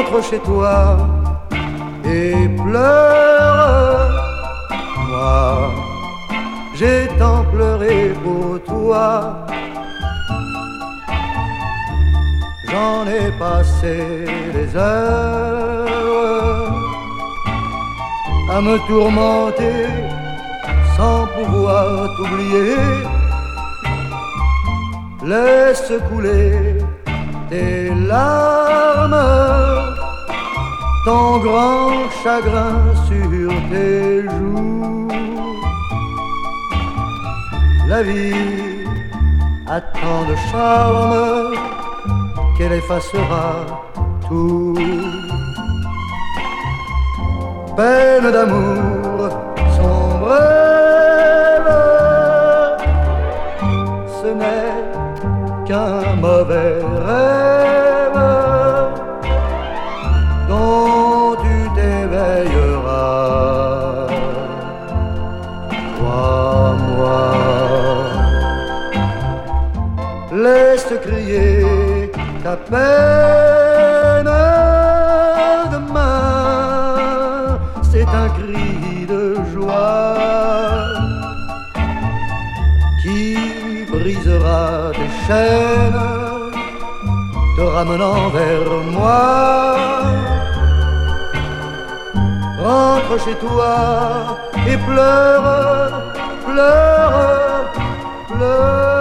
Rentre chez toi et pleure. Moi, j'ai tant pleuré pour toi. J'en ai passé des heures à me tourmenter sans pouvoir t'oublier. Laisse couler tes larmes, ton grand chagrin sur tes joues. La vie a tant de charme qu'elle effacera tout. Peine d'amour, sombre rêve, ce n'est qu'un mauvais rêve dont tu t'éveilleras. Crois-moi, laisse crier ta peine. Demain, c'est un cri de joie qui brisera tes chaînes, te ramenant vers moi. Rentre chez toi et pleure, pleure, pleure.